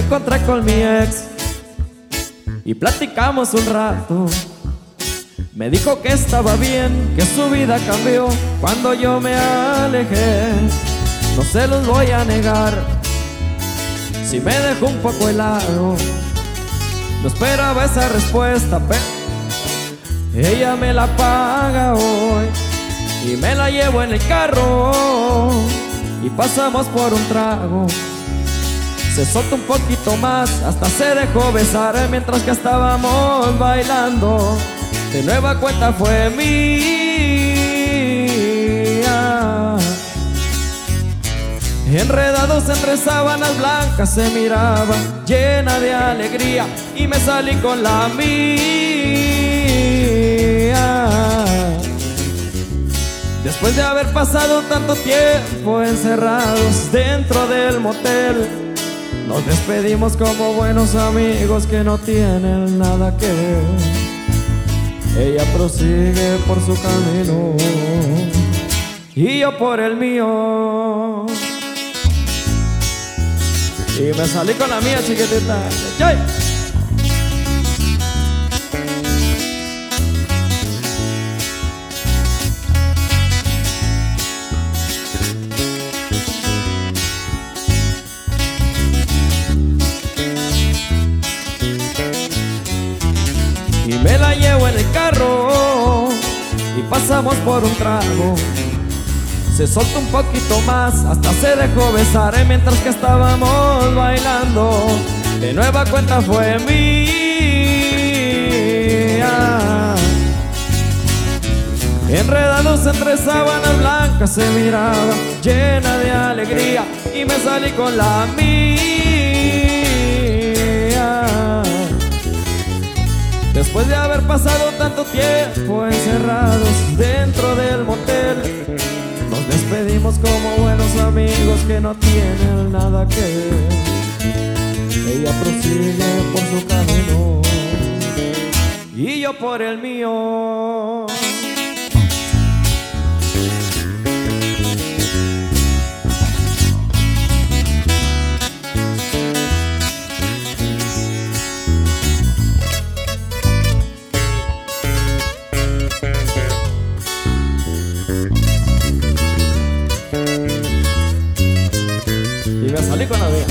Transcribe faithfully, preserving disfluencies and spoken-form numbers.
encontré con mi ex y platicamos un rato. Me dijo que estaba bien, que su vida cambió cuando yo me alejé. No se los voy a negar, si me dejó un poco helado. No esperaba esa respuesta, pero ella me la paga hoy y me la llevo en el carro y pasamos por un trago. Se soltó un poquito más, hasta se dejó besar mientras que estábamos bailando. De nueva cuenta fue mía. Enredados entre sábanas blancas se miraba, llena de alegría, y me salí con la mía. Después de haber pasado tanto tiempo encerrados dentro del motel, nos despedimos como buenos amigos que no tienen nada que ver. Ella prosigue por su camino y yo por el mío. Y me salí con la mía, chiquitita. ¡Chay! Y me la llevo en el carro y pasamos por un trago. Se soltó un poquito más, hasta se dejó besar mientras que estábamos bailando. De nueva cuenta fue mía. Enredados entre sábanas blancas se miraba, llena de alegría, y me salí con la mía. Después de haber pasado tanto tiempo encerrados dentro del motel, nos despedimos como buenos amigos que no tienen nada que ver. Ella prosigue por su camino y yo por el mío. Y me salí con la mía.